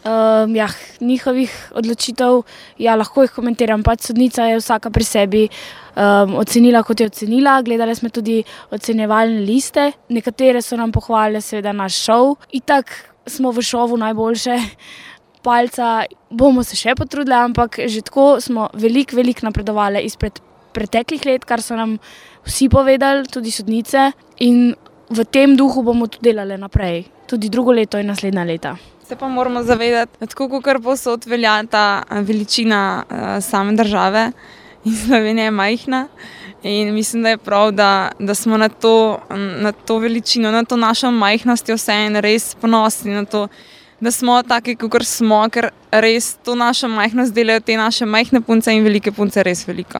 Njihovih odločitev, lahko jih komentiram, pač sodnica je vsaka pri sebi ocenila, kot je ocenila. Gledali smo tudi ocenjevalne liste, nekatere so nam pohvalile seveda naš šov. Itak smo v šovu najboljše, palca bomo se še potrudili, ampak že tako smo veliko napredovali izpred preteklih let, kar so nam vsi povedali, tudi sodnice, in v tem duhu bomo tudi delali naprej, tudi drugo leto in naslednja leta. Se pa moramo zavedati, da tako kot povsod velja ta veličina same države in Slovenija je majhna in mislim, da je prav, da smo na to veličino, na to našo majhnostjo vseeno res ponosni na to, da smo taki, kakor smo, ker res to našo majhnost delajo te naše majhne punce in velike punce res veliko.